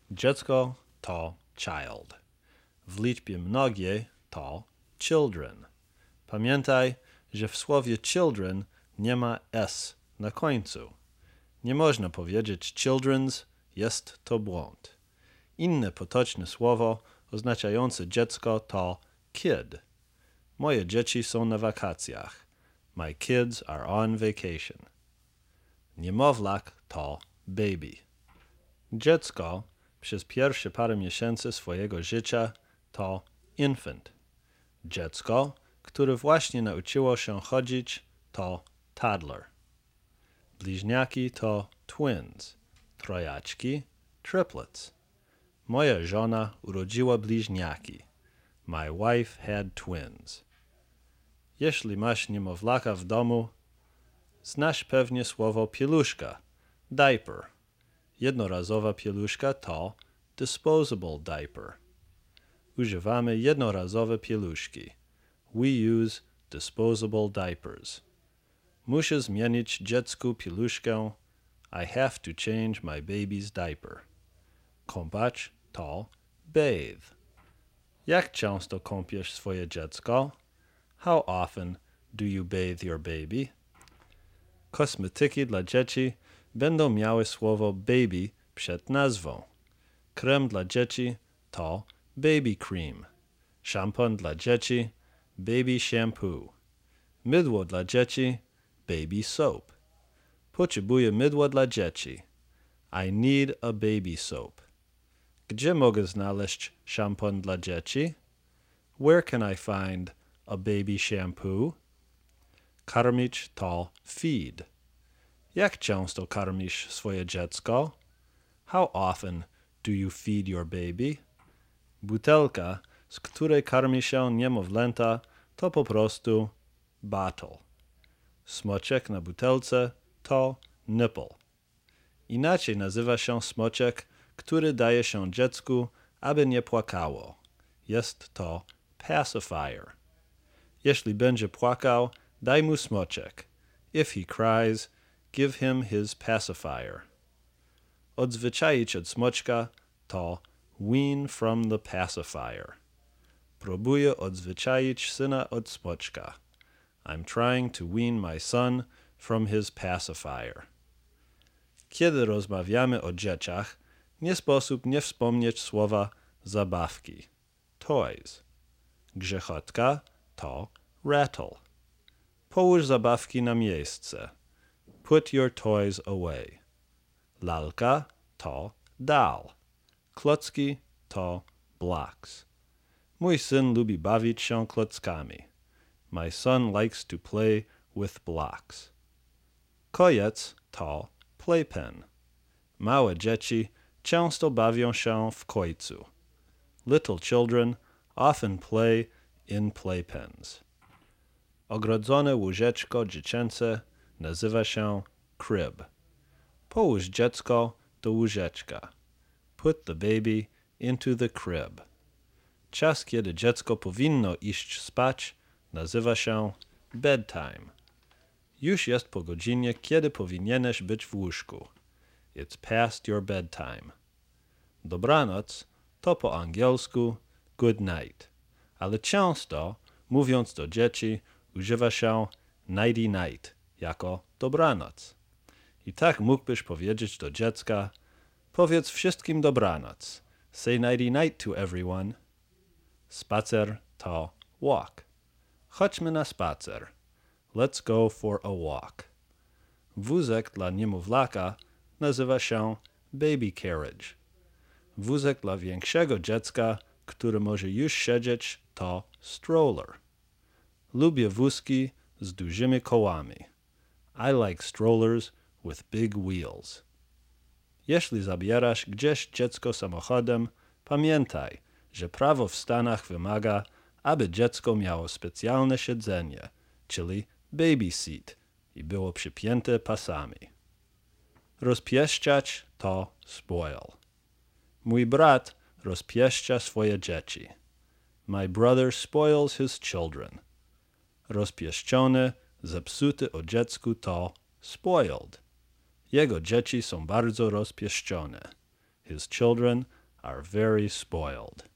Dziecko to child. W liczbie mnogiej to children. Pamiętaj, że w słowie children nie ma s na końcu. Nie można powiedzieć children's, jest to błąd. Inne potoczne słowo oznaczające dziecko to kid. Moje dzieci są na wakacjach. My kids are on vacation. Niemowlak to baby. Dziecko przez pierwsze parę miesięcy swojego życia to infant. Dziecko, które właśnie nauczyło się chodzić, to toddler. Bliźniaki to twins. Trojaczki triplets. Moja żona urodziła bliźniaki. My wife had twins. Jeśli masz niemowlaka w domu, znasz pewnie słowo pieluszka, diaper. Jednorazowa pieluszka to disposable diaper. Używamy jednorazowe pieluszki. We use disposable diapers. Muszę zmienić dziecku pieluszkę. I have to change my baby's diaper. Kąpać to bathe. Jak często kąpiesz swoje dziecko? How often do you bathe your baby? Kosmetyki dla dzieci będą miały słowo baby przed nazwą. Krem dla dzieci to baby cream. Szampon dla dzieci baby shampoo. Mydło dla dzieci baby soap. Potrzebuję mydła dla dzieci. I need a baby soap. Gdzie mogę znaleźć szampon dla dzieci? Where can I find a baby shampoo? Karmić to feed. Jak często karmisz swoje dziecko? How often do you feed your baby? Butelka, z której karmi się niemowlęta, to po prostu bottle. Smoczek na butelce to nipple. Inaczej nazywa się smoczek, który daje się dziecku, aby nie płakało. Jest to pacifier. Jeśli będzie płakał, daj mu smoczek. If he cries, give him his pacifier. Odzwyczaić od smoczka to wean from the pacifier. Próbuję odzwyczaić syna od smoczka. I'm trying to wean my son from his pacifier. Kiedy rozmawiamy o dzieciach, nie sposób nie wspomnieć słowa zabawki. Toys. Grzechotka to rattle. Połóż zabawki na miejsce. Put your toys away. Lalka to doll. Klocki to blocks. Mój syn lubi bawić się klockami. My son likes to play with blocks. Kojec to playpen. Małe dzieci często bawią się w kojcu. Little children often play in playpens. Ogrodzone łóżeczko dziecięce nazywa się crib. Połóż dziecko do łóżeczka. Put the baby into the crib. Czas, kiedy dziecko powinno iść spać, nazywa się bedtime. Już jest po godzinie, kiedy powinieneś być w łóżku. It's past your bedtime. Dobranoc to po angielsku good night, ale często, mówiąc do dzieci, używa się nighty night jako dobranoc. I tak mógłbyś powiedzieć do dziecka, powiedz wszystkim dobranoc. Say nighty night to everyone. Spacer to walk. Chodźmy na spacer. Let's go for a walk. Wózek dla niemowlaka nazywa się baby carriage. Wózek dla większego dziecka, które może już siedzieć, to stroller. Lubię wózki z dużymi kołami. I like strollers with big wheels. Jeśli zabierasz gdzieś dziecko samochodem, pamiętaj, że prawo w Stanach wymaga, aby dziecko miało specjalne siedzenie, czyli baby seat, i było przypięte pasami. Rozpieszczać to spoil. Mój brat rozpieszcza swoje dzieci. My brother spoils his children. Rozpieszczony, zepsuty o dziecku to spoiled. Jego dzieci są bardzo rozpieszczone. His children are very spoiled.